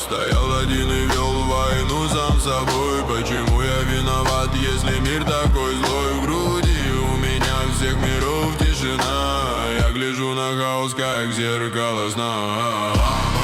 Стоял один и вел войну сам собой. Почему я виноват, если мир такой злой? В груди у меня всех миров тишина. Я гляжу на хаос, как зеркало сна.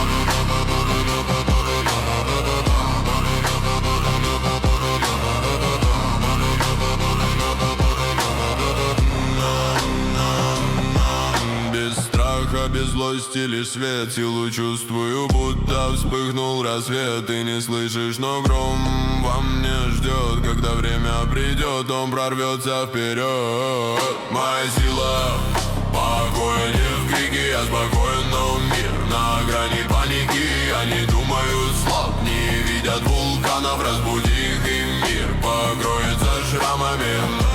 Без злости лишь свет, силу чувствую, будто вспыхнул рассвет. Ты не слышишь, но гром во мне ждет. Когда время придет, он прорвется вперед. Моя сила покоя не в крике, я спокоен, но мир на грани паники. Они думают слаб, не видят вулканов, разбуди их, и мир покроется шрамами.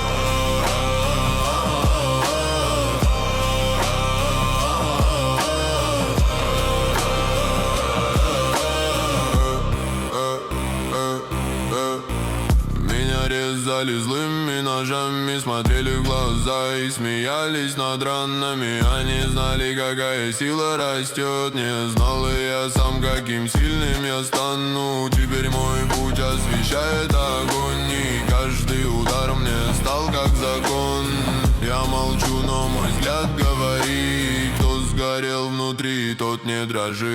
Резали злыми ножами, смотрели в глаза и смеялись над ранами. Они знали, какая сила растет. Не знал и я сам, каким сильным я стану. Теперь мой путь освещает огонь, и каждый удар мне стал как закон. Я молчу, но мой взгляд говорит: кто сгорел внутри, тот не дрожит.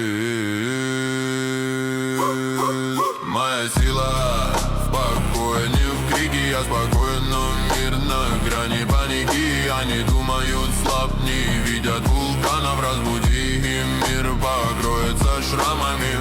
Моя сила в покое, не в крике, я спокоен, но мир на грани паники. Они думают слаб, не видят вулканов, разбуди, и мир покроется шрамами.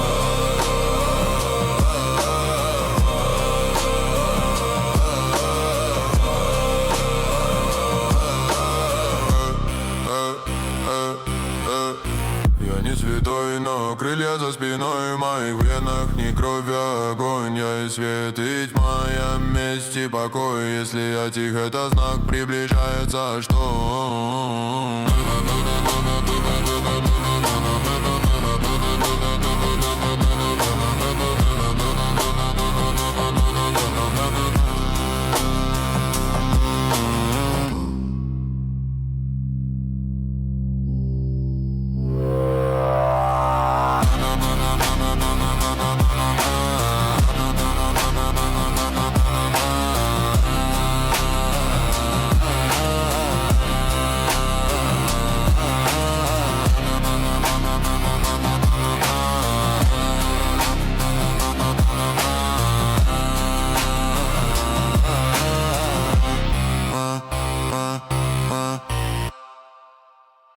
Я не святой, но крылья за спиной. В моих венах не кровь, а огонь. Я и свет, и тьма, я месть и покой. Если я тих, это знак, приближается что?